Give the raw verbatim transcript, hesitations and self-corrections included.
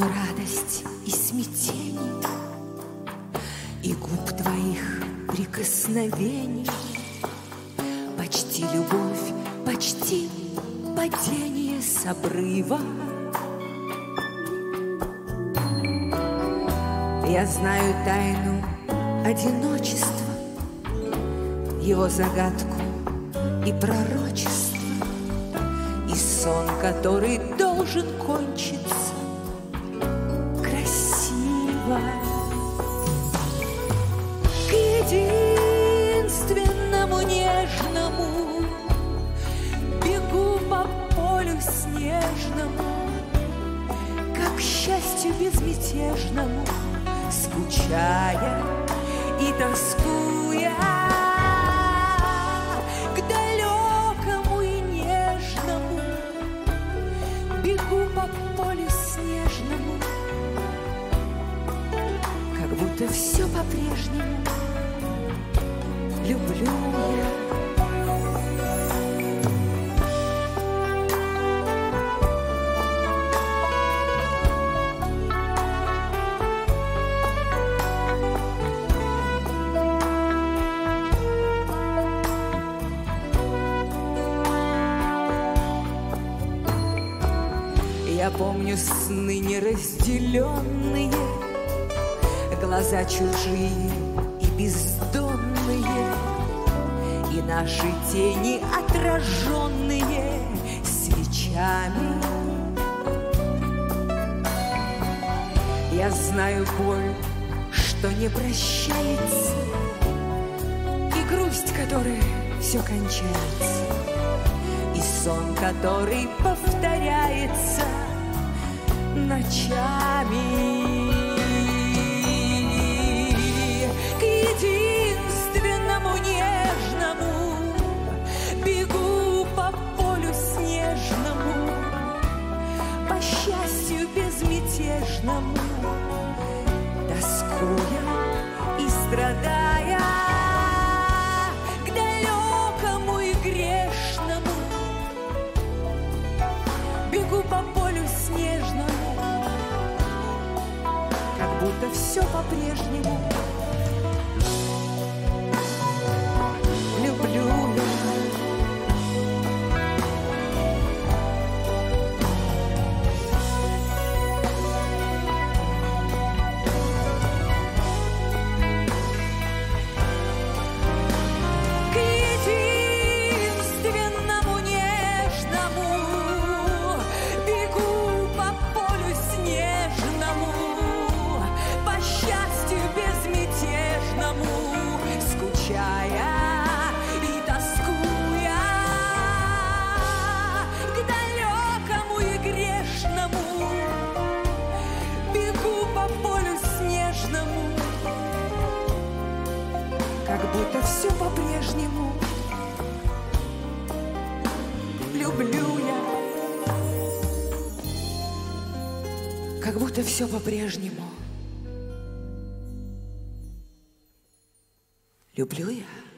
помню радость и смятение, и губ твоих прикосновений, почти любовь, почти падение с обрыва. Я знаю тайну одиночества, его загадку и пророчество, и сон, который должен кончиться красиво. К единственному нежному бегу по полю снежному, как к счастью безмятежному, скучая и тоскуя. К далекому и нежному бегу по полю снежному, как будто все по-прежнему люблю я. Я помню сны неразделенные, глаза чужие и бездонные, и наши тени отраженные свечами. Я знаю боль, что не прощается, и грусть, которая все кончается, и сон, который повторяется ночами. К единственному нежному бегу по полю снежному, по счастью безмятежному, тоскуя и страдая. К далекому и грешному бегу по полю снежному, как будто все по-прежнему люблю я. К единственному нежному бегу по полю снежному, по счастью безмятежному, скучая и тоскуя. К далекому и грешному бегу по полю снежному, как будто все по-прежнему люблю я. Как будто все по-прежнему люблю я.